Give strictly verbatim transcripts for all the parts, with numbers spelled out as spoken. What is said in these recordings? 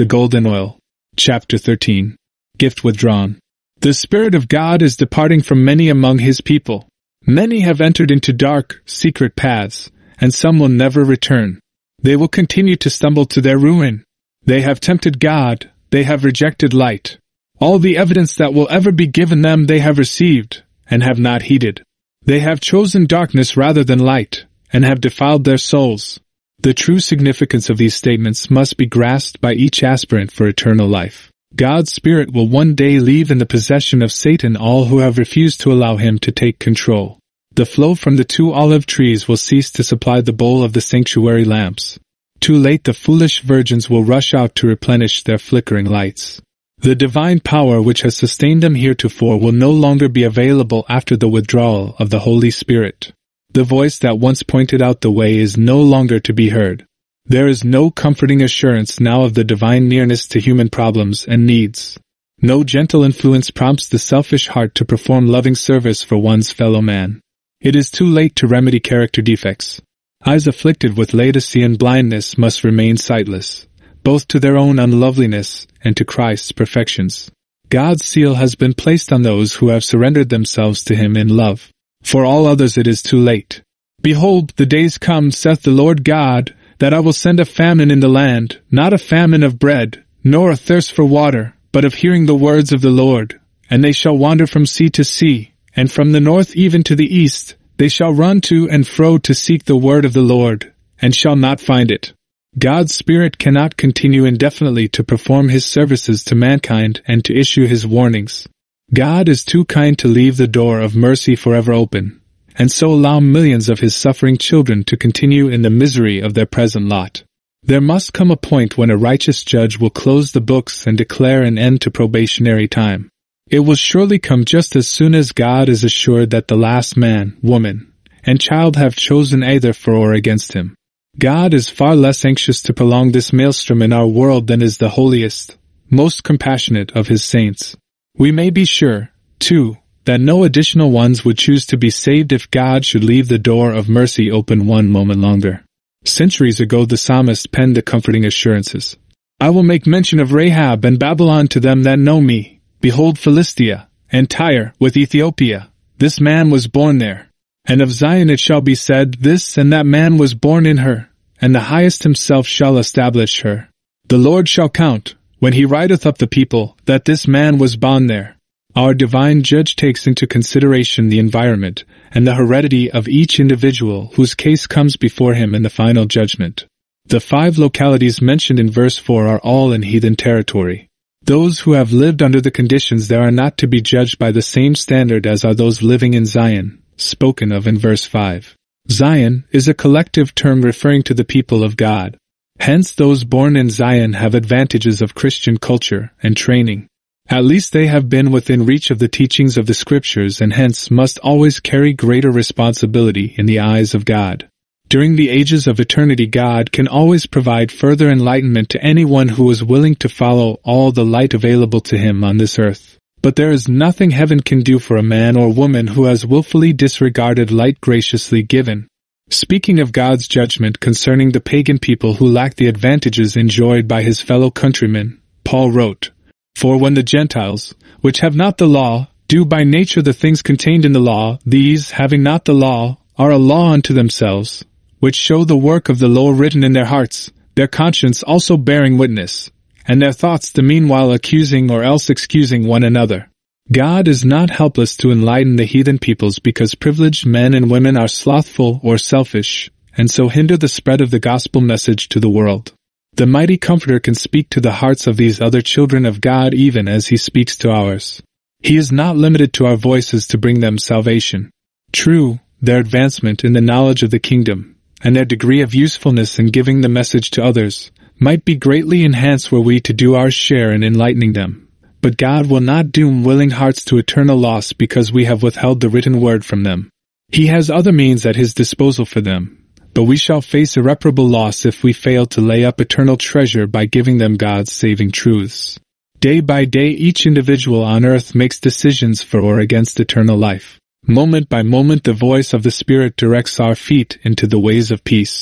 The golden oil. Chapter thirteen. Gift withdrawn. The Spirit of God is departing from many among His people. Many have entered into dark, secret paths, and some will never return. They will continue to stumble to their ruin. They have tempted God, they have rejected light. All the evidence that will ever be given them they have received, and have not heeded. They have chosen darkness rather than light, and have defiled their souls. The true significance of these statements must be grasped by each aspirant for eternal life. God's Spirit will one day leave in the possession of Satan all who have refused to allow him to take control. The flow from the two olive trees will cease to supply the bowl of the sanctuary lamps. Too late the foolish virgins will rush out to replenish their flickering lights. The divine power which has sustained them heretofore will no longer be available after the withdrawal of the Holy Spirit. The voice that once pointed out the way is no longer to be heard. There is no comforting assurance now of the divine nearness to human problems and needs. No gentle influence prompts the selfish heart to perform loving service for one's fellow man. It is too late to remedy character defects. Eyes afflicted with Laodicean blindness must remain sightless, both to their own unloveliness and to Christ's perfections. God's seal has been placed on those who have surrendered themselves to Him in love. For all others it is too late. Behold, the days come, saith the Lord God, that I will send a famine in the land, not a famine of bread, nor a thirst for water, but of hearing the words of the Lord. And they shall wander from sea to sea, and from the north even to the east. They shall run to and fro to seek the word of the Lord, and shall not find it. God's Spirit cannot continue indefinitely to perform His services to mankind and to issue His warnings. God is too kind to leave the door of mercy forever open, and so allow millions of His suffering children to continue in the misery of their present lot. There must come a point when a righteous judge will close the books and declare an end to probationary time. It will surely come just as soon as God is assured that the last man, woman, and child have chosen either for or against Him. God is far less anxious to prolong this maelstrom in our world than is the holiest, most compassionate of His saints. We may be sure, too, that no additional ones would choose to be saved if God should leave the door of mercy open one moment longer. Centuries ago the psalmist penned the comforting assurances. I will make mention of Rahab and Babylon to them that know me. Behold Philistia, and Tyre, with Ethiopia. This man was born there. And of Zion it shall be said, this and that man was born in her, and the Highest Himself shall establish her. The Lord shall count, when He writeth up the people, that this man was born there. Our divine judge takes into consideration the environment and the heredity of each individual whose case comes before Him in the final judgment. The five localities mentioned in verse four are all in heathen territory. Those who have lived under the conditions there are not to be judged by the same standard as are those living in Zion, spoken of in verse five. Zion is a collective term referring to the people of God. Hence those born in Zion have advantages of Christian culture and training. At least they have been within reach of the teachings of the Scriptures and hence must always carry greater responsibility in the eyes of God. During the ages of eternity God can always provide further enlightenment to anyone who is willing to follow all the light available to him on this earth. But there is nothing heaven can do for a man or woman who has willfully disregarded light graciously given. Speaking of God's judgment concerning the pagan people who lack the advantages enjoyed by his fellow countrymen, Paul wrote, For when the Gentiles, which have not the law, do by nature the things contained in the law, these, having not the law, are a law unto themselves, which show the work of the law written in their hearts, their conscience also bearing witness, and their thoughts the meanwhile accusing or else excusing one another. God is not helpless to enlighten the heathen peoples because privileged men and women are slothful or selfish, and so hinder the spread of the gospel message to the world. The mighty Comforter can speak to the hearts of these other children of God even as He speaks to ours. He is not limited to our voices to bring them salvation. True, their advancement in the knowledge of the kingdom, and their degree of usefulness in giving the message to others, might be greatly enhanced were we to do our share in enlightening them. But God will not doom willing hearts to eternal loss because we have withheld the written word from them. He has other means at His disposal for them, but we shall face irreparable loss if we fail to lay up eternal treasure by giving them God's saving truths. Day by day each individual on earth makes decisions for or against eternal life. Moment by moment the voice of the Spirit directs our feet into the ways of peace.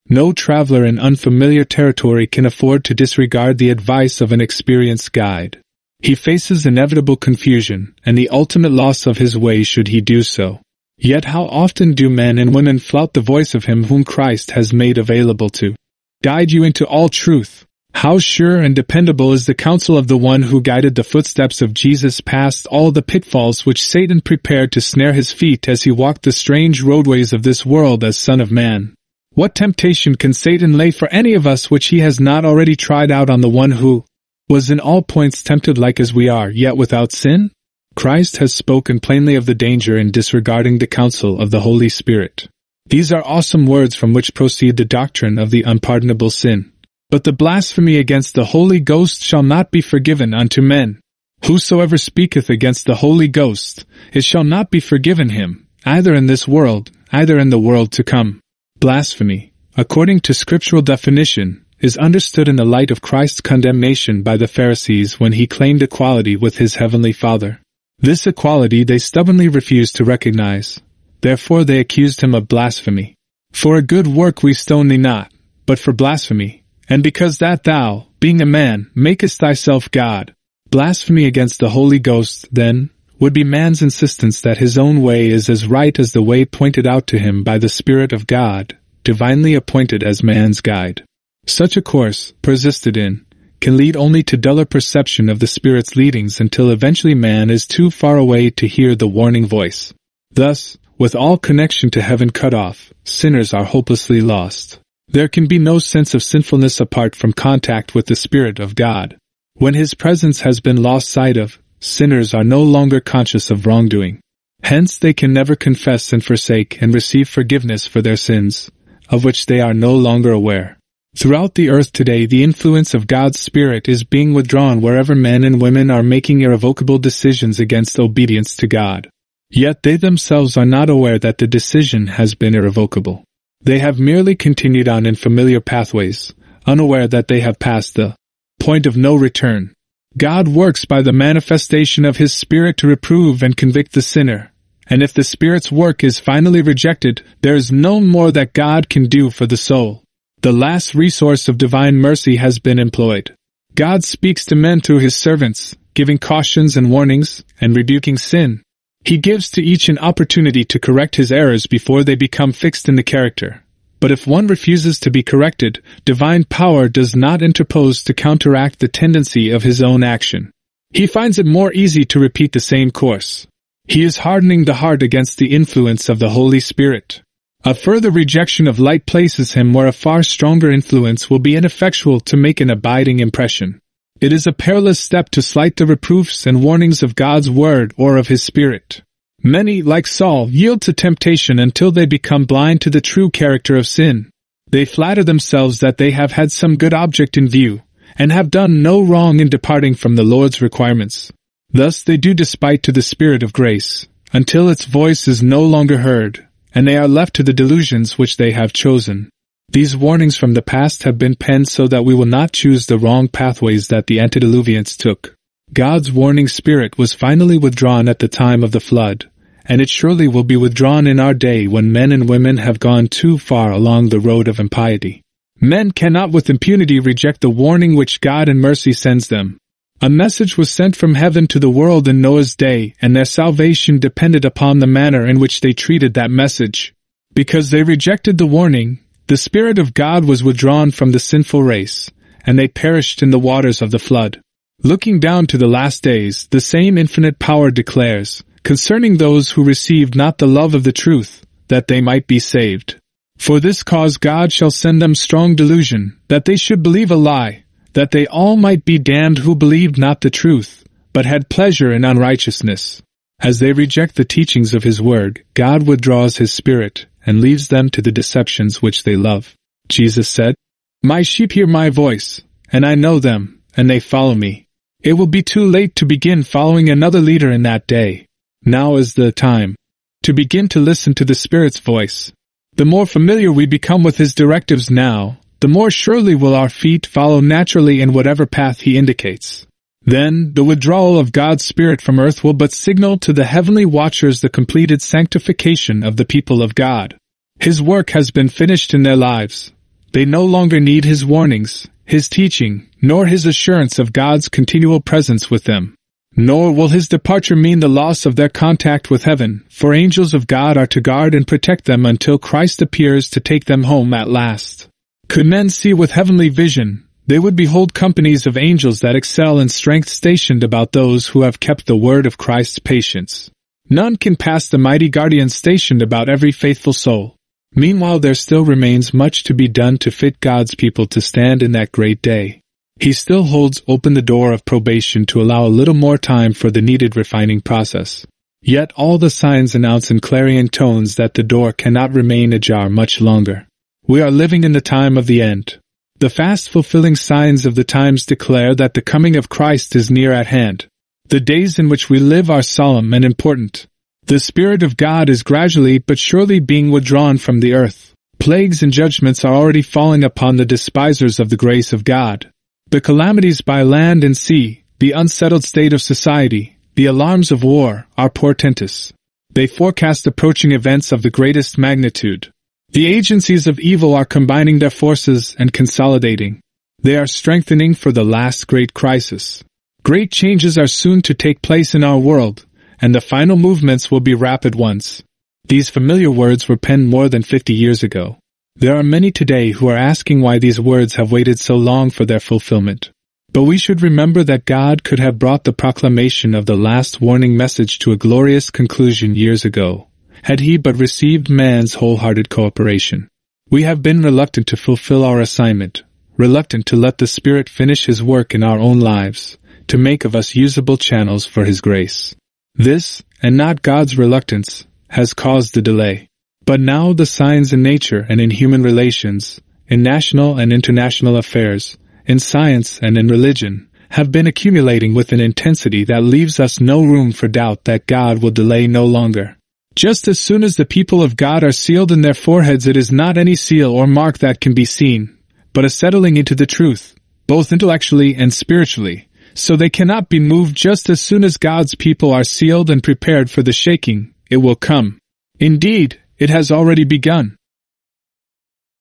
No traveler in unfamiliar territory can afford to disregard the advice of an experienced guide. He faces inevitable confusion and the ultimate loss of his way should he do so. Yet how often do men and women flout the voice of him whom Christ has made available to guide you into all truth? How sure and dependable is the counsel of the one who guided the footsteps of Jesus past all the pitfalls which Satan prepared to snare his feet as he walked the strange roadways of this world as Son of Man? What temptation can Satan lay for any of us which he has not already tried out on the one who was in all points tempted like as we are, yet without sin? Christ has spoken plainly of the danger in disregarding the counsel of the Holy Spirit. These are awesome words from which proceed the doctrine of the unpardonable sin. But the blasphemy against the Holy Ghost shall not be forgiven unto men. Whosoever speaketh against the Holy Ghost, it shall not be forgiven him, either in this world, either in the world to come. Blasphemy, according to scriptural definition, is understood in the light of Christ's condemnation by the Pharisees when he claimed equality with his heavenly Father. This equality they stubbornly refused to recognize. Therefore they accused him of blasphemy. For a good work we stone thee not, but for blasphemy. And because that thou, being a man, makest thyself God. Blasphemy against the Holy Ghost, then, would be man's insistence that his own way is as right as the way pointed out to him by the Spirit of God, divinely appointed as man's guide. Such a course, persisted in, can lead only to duller perception of the Spirit's leadings until eventually man is too far away to hear the warning voice. Thus, with all connection to heaven cut off, sinners are hopelessly lost. There can be no sense of sinfulness apart from contact with the Spirit of God. When His presence has been lost sight of, sinners are no longer conscious of wrongdoing. Hence they can never confess and forsake and receive forgiveness for their sins, of which they are no longer aware. Throughout the earth today the influence of God's Spirit is being withdrawn wherever men and women are making irrevocable decisions against obedience to God. Yet they themselves are not aware that the decision has been irrevocable. They have merely continued on in familiar pathways, unaware that they have passed the point of no return. God works by the manifestation of His Spirit to reprove and convict the sinner, and if the Spirit's work is finally rejected, there is no more that God can do for the soul. The last resource of divine mercy has been employed. God speaks to men through His servants, giving cautions and warnings, and rebuking sin. He gives to each an opportunity to correct his errors before they become fixed in the character. But if one refuses to be corrected, divine power does not interpose to counteract the tendency of his own action. He finds it more easy to repeat the same course. He is hardening the heart against the influence of the Holy Spirit. A further rejection of light places him where a far stronger influence will be ineffectual to make an abiding impression. It is a perilous step to slight the reproofs and warnings of God's Word or of His Spirit. Many, like Saul, yield to temptation until they become blind to the true character of sin. They flatter themselves that they have had some good object in view, and have done no wrong in departing from the Lord's requirements. Thus they do despite to the Spirit of grace, until its voice is no longer heard, and they are left to the delusions which they have chosen. These warnings from the past have been penned so that we will not choose the wrong pathways that the antediluvians took. God's warning spirit was finally withdrawn at the time of the flood, and it surely will be withdrawn in our day when men and women have gone too far along the road of impiety. Men cannot with impunity reject the warning which God in mercy sends them. A message was sent from heaven to the world in Noah's day, and their salvation depended upon the manner in which they treated that message. Because they rejected the warning, the Spirit of God was withdrawn from the sinful race, and they perished in the waters of the flood. Looking down to the last days, the same infinite power declares, concerning those who received not the love of the truth, that they might be saved. For this cause God shall send them strong delusion, that they should believe a lie, that they all might be damned who believed not the truth, but had pleasure in unrighteousness. As they reject the teachings of His word, God withdraws His Spirit, and leaves them to the deceptions which they love. Jesus said, "My sheep hear my voice, and I know them, and they follow me." It will be too late to begin following another leader in that day. Now is the time to begin to listen to the Spirit's voice. The more familiar we become with His directives now, the more surely will our feet follow naturally in whatever path He indicates. Then, the withdrawal of God's Spirit from earth will but signal to the heavenly watchers the completed sanctification of the people of God. His work has been finished in their lives, They no longer need his warnings, his teaching, nor his assurance of God's continual presence with them. Nor will his departure mean the loss of their contact with heaven, for angels of God are to guard and protect them until Christ appears to take them home at last. Could men see with heavenly vision, they would behold companies of angels that excel in strength stationed about those who have kept the word of Christ's patience. None can pass the mighty guardians stationed about every faithful soul. Meanwhile there still remains much to be done to fit God's people to stand in that great day. He still holds open the door of probation to allow a little more time for the needed refining process. Yet all the signs announce in clarion tones that the door cannot remain ajar much longer. We are living in the time of the end. The fast-fulfilling signs of the times declare that the coming of Christ is near at hand. The days in which we live are solemn and important. The Spirit of God is gradually but surely being withdrawn from the earth. Plagues and judgments are already falling upon the despisers of the grace of God. The calamities by land and sea, the unsettled state of society, the alarms of war, are portentous. They forecast approaching events of the greatest magnitude. The agencies of evil are combining their forces and consolidating. They are strengthening for the last great crisis. Great changes are soon to take place in our world, and the final movements will be rapid ones. These familiar words were penned more than fifty years ago. There are many today who are asking why these words have waited so long for their fulfillment. But we should remember that God could have brought the proclamation of the last warning message to a glorious conclusion years ago, had he but received man's wholehearted cooperation. We have been reluctant to fulfill our assignment, reluctant to let the Spirit finish his work in our own lives, to make of us usable channels for his grace. This, and not God's reluctance, has caused the delay. But now the signs in nature and in human relations, in national and international affairs, in science and in religion, have been accumulating with an intensity that leaves us no room for doubt that God will delay no longer. Just as soon as the people of God are sealed in their foreheads, it is not any seal or mark that can be seen, but a settling into the truth, both intellectually and spiritually, so they cannot be moved. Just as soon as God's people are sealed and prepared for the shaking, it will come. Indeed, it has already begun.